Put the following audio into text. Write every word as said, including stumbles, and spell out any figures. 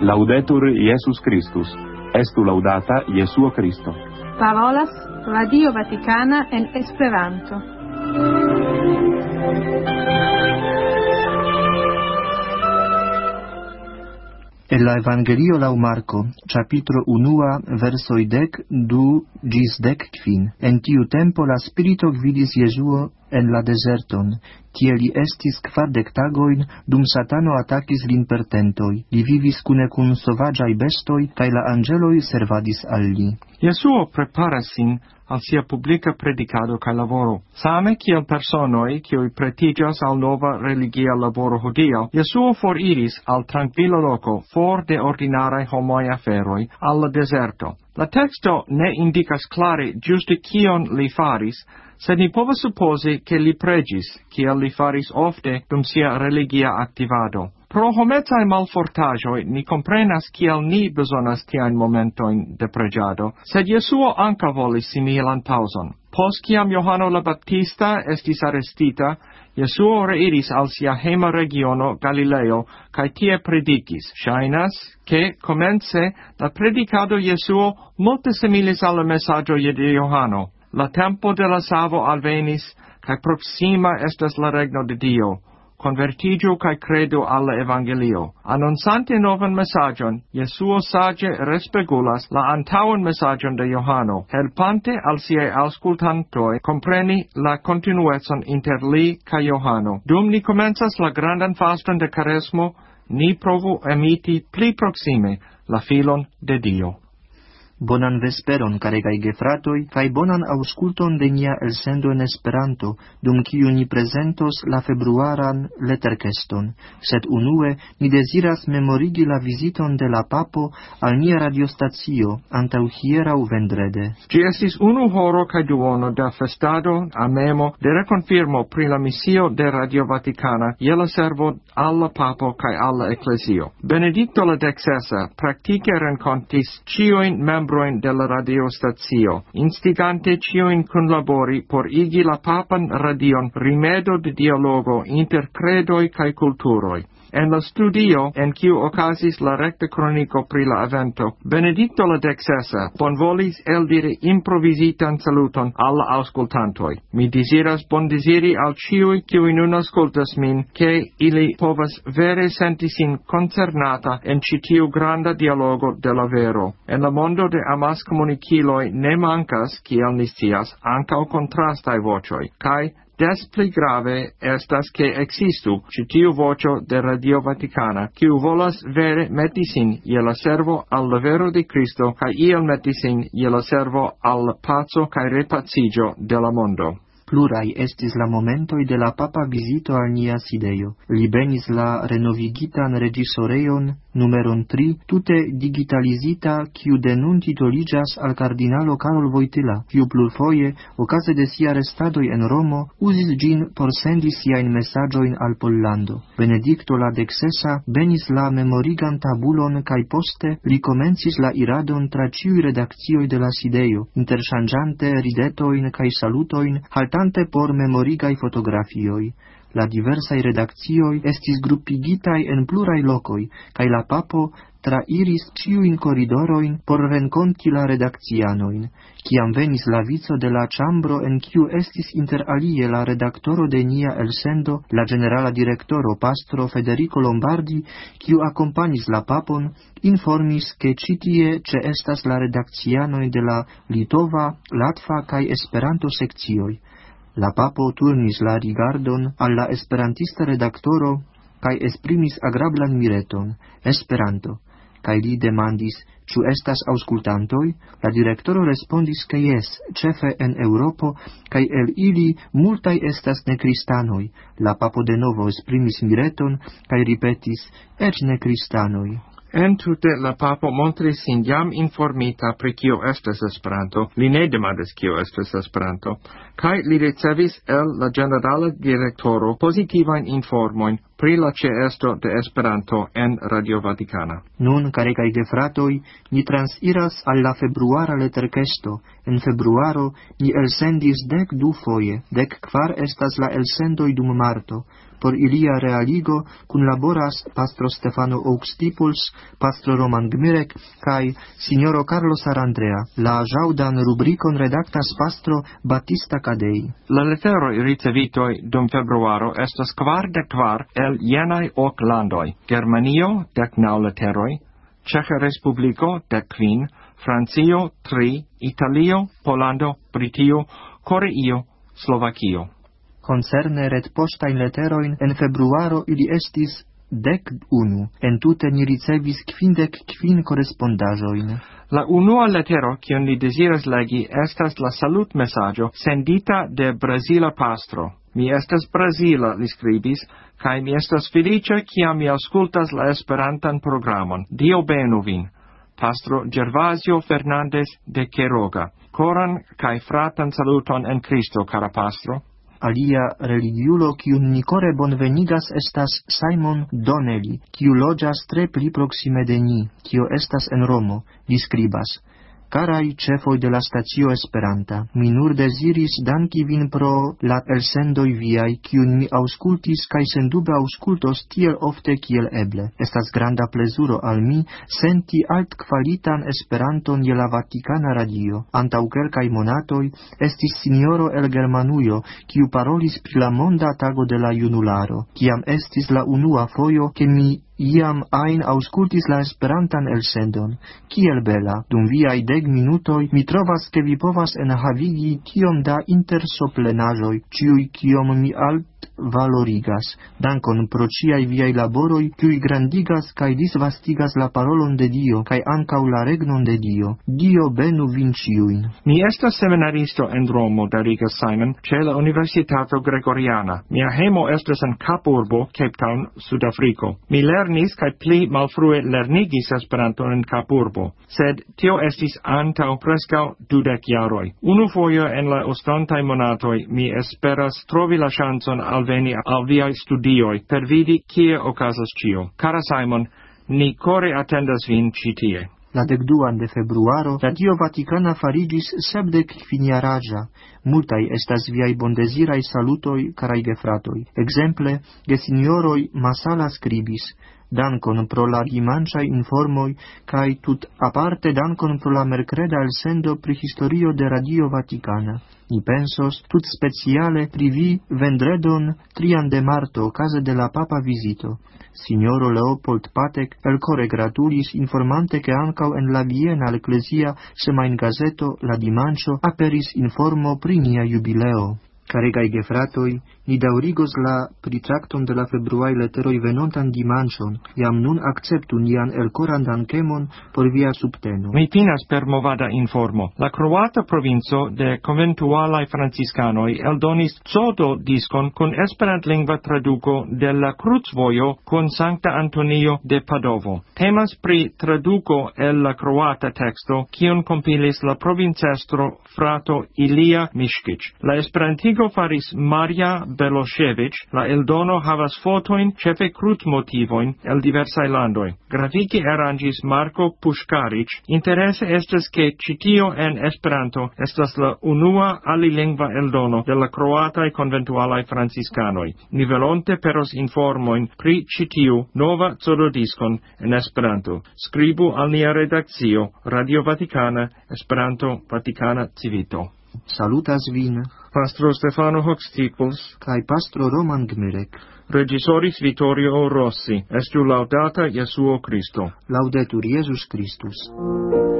Laudetur Iesus Christus. Estu laudata Jesuo Christo. Parolas Radio Vaticana en Esperanto. El la Evangelio lau Marco, capitro unua, versoi dec du gis dec quin. En tiu tempo la Spirito gvidis Jesuo en la deserton, tie li estis kvardec tagoin, dum Satano attacis lin per tentoi. Li vivis cune cun sovagiai bestoi, cae la angeloi servadis al li. Jesuo preparas sin al sia publica predicado cae laboro. Same kiel personoi, kioi pretigas al nova religia laboro hodio, Jesuo foriris al tranquillo loco, for de ordinarae homoi aferoi, alla deserto. La texto ne indicas clare giuste kion li faris, sed ni povas supposi che li pregis, kiel li faris ofte dum sia religia activado. Pro homezae malfortagioi ni comprenas kiel ni besonas tiaen momentoin de pregiado, sed Jesuo anca volis similan pauson. Pos ciam Johano la Baptista estis arrestita, Jesuo reiris al sia hema regiono Galileo, cae tie predicis. Shainas, che, comence, la predicado Jesuo multe similis al messaggio de Johano. La tempo de la savo alvenis, cae proxima estas la regno de Dio. Convertigio cae credo alla Evangelio. Annonsante novan messagion, Jesuo sage respegulas la antauan messagion de Johano, helpante al siei auscultantoi compreni la continuetson inter li cae Johano. Dum ni comenzas la grandan faston de Caresmo, ni provu emiti pli proxime la filon de Dio. Bonan vesperon, caregai gefratoi, cae bonan ausculton de nia elsendo en Esperanto, dum ciu ni presentos la februaran letterkeston, sed unue ni desiras memorigi la visiton de la papo al nia radiostacio antau hierau vendrede. Ci estis unu horo cae duono da festado a memo de reconfirmo pri la missio de Radio Vaticana je la servo alla papo cae alla ecclesio. Benedicto la dexesa practice rencontis cioin membro de la radiostacio, instigante cioin cunlabori por igi la papan radion rimedo de dialogo inter credoi cae culturoi. En la studio, en quiu ocasis la recta cronico pri la evento, Benedicto la dexesa bonvolis eldire improvisitan saluton alla auscultantoi. Mi desiras bondesiri al ciui quiui nun ascoltas min, che ili povas vere senti sin concernata en citiu granda dialogo de la vero. En la mondo de amas comuniciloi ne mancas, kiel ni scias, ancao contrastai vocioi, cae des pli grave estas che existu citiu vocio de Radio Vaticana, quiu volas vere meti sin je la servo al la vero de Cristo, cae iel meti sin je la servo al la paco cae repacigio de la mondo. Plurai estis la momentoi de la papa visito al nia sideio. Li benis la renovigitan regisoreion numeron tri, tute digitalizita, quiu de nun titoligas al cardinalo Karol Wojtyla, quiu plurfoje, ocase de sia restadoi en Romo, usis gin por sendi siain messagioin al Pollando. Benedicto la dexesa benis la memorigan tabulon cae poste li comencis la iradon tra ciui redaccioi de la sideio, interchangiante ridetoin cae salutoin, haltante por memorigai fotografioi. La diversai redaccioi estis gruppigitai en plurai locoi, cae la papo trairis ciuin corridoroin por renconti la redaccianoin. Ciam venis la vico de la chambro en ciu estis inter alie la redaktoro de nia elsendo, la generala directoro pastro Federico Lombardi, ciu accompagnis la papon, informis che citie ce estas la redaccianoi de la Litova, Latva cae Esperanto seccioi. La papo turnis la rigardon alla esperantista redaktoro cae esprimis agrablan mireton, Esperanto, cae li demandis, ciu estas auscultantoi? La directoro respondis che yes, cefe en Europo, cae el ili multai estas necristanoi. La papo de novo esprimis mireton, cae ripetis, ec necristanoi. Entute la papo montris sin jam informita pri kio estas Esperanto, li ne demandis kio estas Esperanto, kaj li ricevis el la generala direktoro pozitivain informoin pri la ĉeesto de Esperanto en Radio Vaticana. Nun, carecai gefratoi, ni transiras al la februara letterkesto. En februaro ni elsendis dec du foje, dec kvar estas la elsendoi dum marto. Por ilia realigo kunlaboras pastro Stefano Auxtipuls, pastro Roman Gmirek kaj signoro Carlos Arandrea. La ĵaŭdan rubrikon redaktas pastro Battista Cadei. La leteroj ricevitoj dum februaro estas kvardek kvar el jenaj ok landoj: Germanio dek naŭ leteroj, Ĉeĥa Respubliko dek kvin, Francio tri, Italio, Pollando, Britio, Koreio, Slovakio. Concerne retpoŝtajn leterojn en februaro ili estis dek unu. Entute ni ricevis kvindek kvin korespondaĵojn. La unua letero, kiun ni deziras legi, estas la salutmesaĝo sendita de Brazila pastro. Mi estas Brazila, li skribis, kaj mi estas feliĉa, kiam mi aŭskultas la Esperantan programon. Dio benu vin. Pastro Gervasio Fernandez de Quiroga. Koran kaj fratan saluton en Kristo, kara pastro. Alia religiulo, kiun ni kore bonvenigas, estas Simon Donnelly, kiu loĝas tre pli proksime de ni, kio estas en Romo. Li skribas: Caraj ĉefoj de la stacio Esperanta, mi nur deziris danki vin pro la elsendoj viaj, kiun mi aŭskultis kaj sendube aŭskultos tiel ofte kiel eble. Estas granda plezuro al mi senti altkvalitan Esperanton je la Vatikana Radio. Antaŭ kelkaj monatoj estis sinjoro el Germanujo, kiu parolis pri la monda tago de la junularo, kiam estis la unua fojo, ke mi iam ajn aŭskultis la Esperantan elsendon. Kiel bela, dum viaj dek minutoj mi trovas, ke vi povas enhavigi tiom da intersoplenaĵoj, ĉiuj kiom mi alt valorigas. Dankon pro ĉiaj viaj laboroj, kiuj grandigas kaj disvastigas la parolon de Dio kaj ankaŭ la regnon de Dio. Dio benu vin ĉiujn. Mi estas seminaristo en Romo, darigas Simon, ĉe la Universitato Gregoriana. Mia hejmo estas en Kapurbo, Cape Town, Sudafriko. Mi lernis kaj pli malfrue lernigis Esperanton en Kapurbo, sed tio estis antaŭ preskaŭ dudek jaroj. Unufoje en la ostontaj monatoj mi esperas trovi la ŝancon alveni al viaj studioj per vidi kie okazas ĉio. Kara Simon, ni kore atendas vin ĉi tie. La dekduan de februaro, Radio Vatikana fariĝis sepdek kvinjaraĝa. Multaj estas viaj bondeziraj salutoj, karaj gefratoj. Ekzemple, gesinjoroj Masala skribis: Dankon pro la dimanĉaj informoj kaj tut aparte dankon pro la merkreda elsendo pri historio de Radio Vatikana. Ni pensos tut speciale pri vi vendredon trian de marto okaze de la papa vizito. Signoro Leopold Patek elkore gratulis, informante ke ankaŭ en la Viena Eklezia semajngazeto la dimanĉo aperis informo pri nia jubileo. Karegaj gefratoj, ni daŭrigos la pritrakton de la februaj leteroj venontan dimanĉon. Jam nun akceptu nian elkoran dankemon por via subteno. Mi finas per movada informo. La kroata provinco de konventualaj franciskanoj eldonis Zodo diskon kun esperantlingva traduko de la Krucvojo kun Sankta Antonio de Padovo. Temas pri traduko el la kroata teksto, kiun kompilis la provincestro frato Ilia Miškić. La esperantigo faris Maria Belošević, la eldono havas fotojn ĉefe krucmotivojn el diversaj landoj. Grafike aranĝis Marko Puŝkarić. Interese estas ke ĉi tio en Esperanto estas la unua alilingva eldono de la kroataj konventualaj franciskanoj. Ni volonte peros informojn pri ĉi tiu nova Zodo-diskon en Esperanto. Skribu al nia redakcio Radio Vatikana, Esperanto Vatikana Civito. Salutas vin, Pastro Stefano Auxtipuls, kaj pastro Roman Gmirek. Regisoris Vittorio Rossi. Estu laudata Jesuo Christo. Laudetur Jesus Christus.